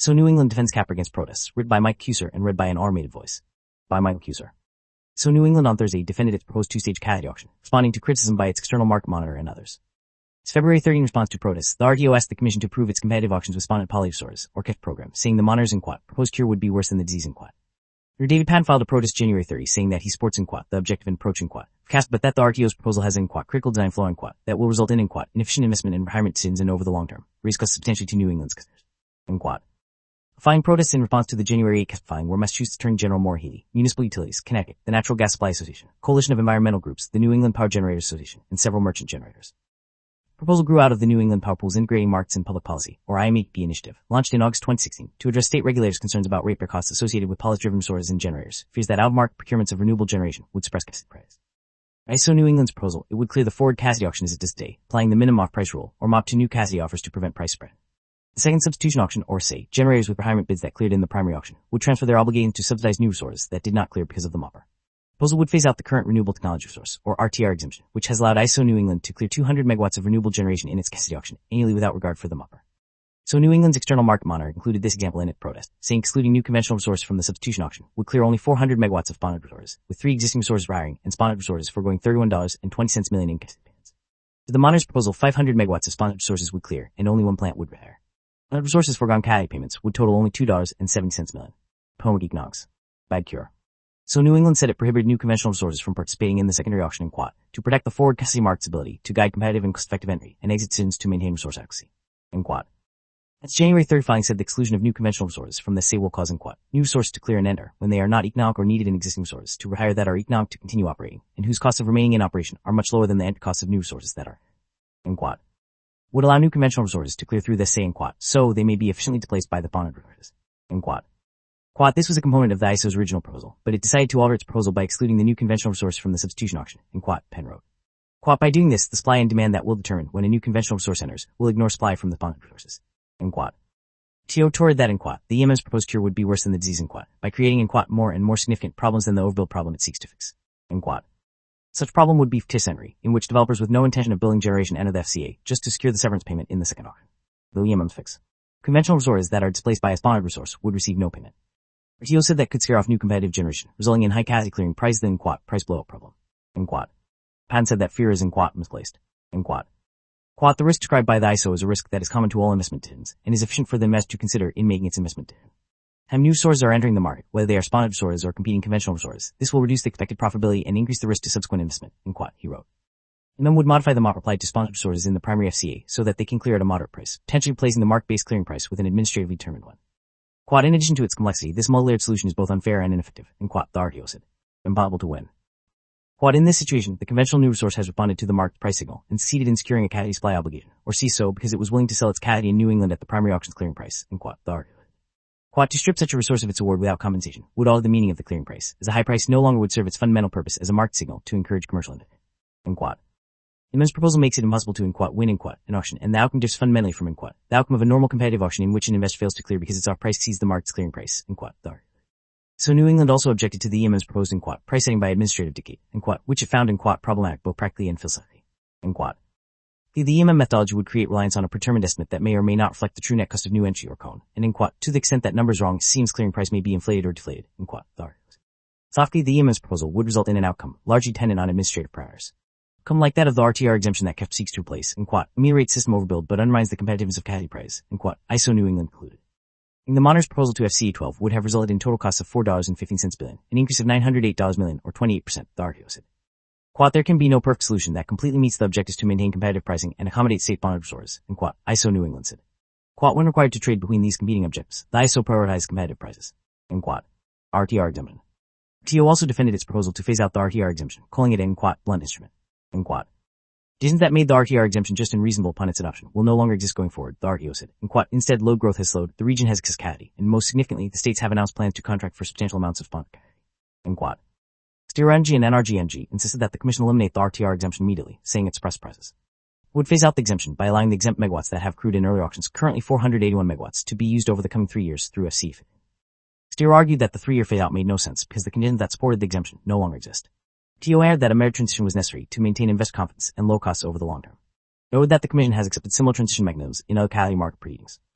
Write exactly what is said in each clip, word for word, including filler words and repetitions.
So New England defends Capper against protests, written by Mike Cuser and read by an automated voice. By Michael Cuser. So New England on Thursday defended its proposed two-stage commodity auction, responding to criticism by its external market monitor and others. It's February thirtieth in response to protests, the R T O asked the Commission to approve its competitive auctions with spondent polydisorders, or C A F program, saying the monitors in Quat proposed cure would be worse than the disease in Quat. David Pan filed a protest January thirtieth saying that he supports in Quat the objective and approach in Quat, but that the R T O's proposal has in Quat critical design flaw in Quat that will result in in Quat inefficient investment and retirement decisions and over the long term, raise costs substantially to New England's customers. In Quat. Filing protests in response to the January eighth C A F filing were Massachusetts Attorney General Maura Healey, Municipal Utilities, Connecticut, the Natural Gas Supply Association, Coalition of Environmental Groups, the New England Power Generators Association, and several merchant generators. The proposal grew out of the New England Power Pool's Integrating Markets in Public Policy, or I M A P initiative, launched in August twenty sixteen to address state regulators' concerns about ratepayer costs associated with policy-driven resources in generators, fears that out-of-market procurements of renewable generation would suppress capacity price. I S O New England's proposal, it would clear the forward capacity auction as it does today, applying the minimum off-price rule, or M O P to new capacity offers to prevent price spread. The second substitution auction, or S A, generators with retirement bids that cleared in the primary auction, would transfer their obligation to subsidize new resources that did not clear because of the M O P R. The proposal would phase out the current renewable technology resource, or R T R exemption, which has allowed I S O New England to clear two hundred megawatts of renewable generation in its capacity auction, annually without regard for the M O P R. So New England's external market monitor included this example in its protest, saying excluding new conventional resources from the substitution auction would clear only four hundred megawatts of spondent resources, with three existing resources retiring and spondent resources foregoing thirty-one dollars and twenty cents million in capacity payments. To the monitor's proposal, five hundred megawatts of spondent resources would clear, and only one plant would retire. Spondent resources foregone capacity payments would total only two dollars and seventy cents million. Poem Economics. Bad cure. So New England said it prohibited new conventional resources from participating in the secondary auction in Quat to protect the forward capacity market's ability to guide competitive and cost-effective entry and exit decisions to maintain resource adequacy. In Quat. Its January thirtieth filing said the exclusion of new conventional resources from the S A will cause in Quat new resources to clear and enter when they are not economic or needed in existing resources to retire that are economic to continue operating and whose costs of remaining in operation are much lower than the end costs of new resources that are in Quat. Would allow new conventional resources to clear through the S A in Quat so they may be efficiently displaced by the bonded resources. In Quat. Quat, this was a component of the I S O's original proposal, but it decided to alter its proposal by excluding the new conventional resource from the substitution auction, in Quat, Penn wrote. Quat, by doing this, the supply and demand that will determine when a new conventional resource enters will ignore supply from the bonded resources. In Quat. T O toured that in Quat, the E M M's proposed cure would be worse than the disease in Quat, by creating in Quat more and more significant problems than the overbuild problem it seeks to fix. In Quat. Such problem would be tis entry, in which developers with no intention of building generation enter the F C A, just to secure the severance payment in the second auction. The E M M's fix. Conventional resources that are displaced by a bonded resource would receive no payment. R T O said that could scare off new competitive generation, resulting in high capacity clearing prices in Quat, price blowout problem. In Quat. Pan said that fear is in Quat misplaced. In Quat. Quat, the risk described by the I S O is a risk that is common to all investment decisions, and is efficient for the investor to consider in making its investment decision. How new resources are entering the market, whether they are spondent resources or competing conventional resources, this will reduce the expected profitability and increase the risk to subsequent investment. In Quat, he wrote. And then would modify the M O P applied to spondent resources in the primary F C A so that they can clear at a moderate price, potentially placing the market-based clearing price with an administratively determined one. Quat, in addition to its complexity, this multi-layered solution is both unfair and ineffective. In Quat, the R T O said. Impossible to win. Quat, in this situation, the conventional new resource has responded to the market price signal and succeeded in securing a capacity supply obligation, or C S O, because it was willing to sell its capacity in New England at the primary auction's clearing price. In Quat, the R T O said. Quat, to strip such a resource of its award without compensation would alter the meaning of the clearing price, as a high price no longer would serve its fundamental purpose as a market signal to encourage commercial investment. In Quat. I M M's proposal makes it impossible to in Quat win in Quat an auction, and the outcome differs fundamentally from in Quat, the outcome of a normal competitive auction in which an investor fails to clear because its off-price exceeds the market's clearing price. In Quat, the R T O. So New England also objected to the E M M's proposed in Quat price setting by administrative dictate, in Quat, which it found in Quat problematic both practically and philosophically. In Quat. The, the E M M methodology would create reliance on a predetermined estimate that may or may not reflect the true net cost of new entry or cone, and in Quat, to the extent that number is wrong, C M's clearing price may be inflated or deflated. In Quat, the R T O. Softly, the E M M's proposal would result in an outcome largely dependent on administrative parameters. Come like that of the R T R exemption that C A F seeks to replace, in Quat, ameliorates system overbuild but undermines the competitiveness of capacity price, in Quat, I S O New England included. In the monitor's proposal to F C A twelve would have resulted in total costs of four dollars and fifteen cents billion, an increase of nine hundred eight dollars million, or twenty-eight percent, the R T O said. Quat, there can be no perfect solution that completely meets the objectives to maintain competitive pricing and accommodate state bonded resources, in Quat, I S O New England said. Quat, when required to trade between these competing objectives, the I S O prioritizes competitive prices. In Quat, R T R exemption. R T O also defended its proposal to phase out the R T R exemption, calling it an in Quat blunt instrument. In Quat. Decisions that made the R T R exemption just and reasonable upon its adoption will no longer exist going forward, the R T O said. In Quat, instead load growth has slowed, the region has excess capacity, and most significantly, the states have announced plans to contract for substantial amounts of spondent capacity. In Quat. Steer Energy and N R G Energy insisted that the Commission eliminate the R T R exemption immediately, saying it suppressed prices. It would phase out the exemption by allowing the exempt megawatts that have accrued in earlier auctions, currently four hundred eighty-one megawatts, to be used over the coming three years through F C A. Steer argued that the three-year phase-out made no sense because the conditions that supported the exemption no longer exist. T O added that a measured transition was necessary to maintain investor confidence and low costs over the long term. Noted that the Commission has accepted similar transition mechanisms in other capacity market proceedings.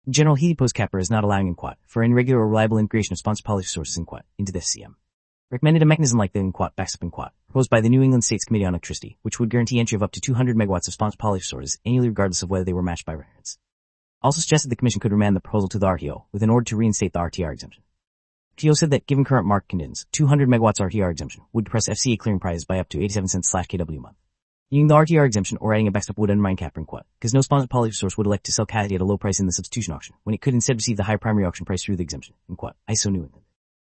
General Healy Post Capper is not allowing in Quat for irregular or reliable integration of sponsored policy sources in Quat into the S C M. Recommended a mechanism like the in Quat backs up in Quat, proposed by the New England States Committee on Electricity, which would guarantee entry of up to two hundred megawatts of sponsored policy sources annually regardless of whether they were matched by reference. Also suggested the Commission could remand the proposal to the R T O with an order to reinstate the R T R exemption. R T O said that given current market conditions, two hundred megawatts R T R exemption would depress F C A clearing prices by up to eighty-seven cents slash K W a month. Using the R T R exemption or adding a backstop would undermine Capper in Quat, because no sponsored policy source would elect to sell capacity at a low price in the substitution auction, when it could instead receive the high primary auction price through the exemption in Quat, I S O New England.